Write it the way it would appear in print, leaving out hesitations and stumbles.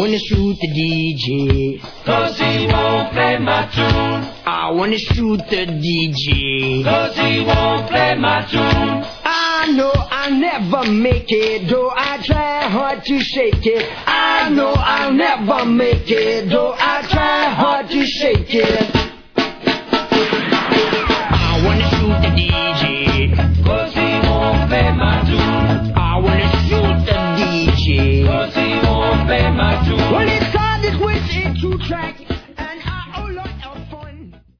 wanna shoot the DJ, 'cause he won't play my tune. I wanna shoot the DJ, 'Cause he won't play my tune. I know I'll never make it, though I try hard to shake it. I know I'll never make it, though I try hard to shake it. I wanna shoot the DJ, 'Cause he won't play my tune. I wanna shoot the DJ, 'Cause he won't play my tune. well, it started with a 2-track.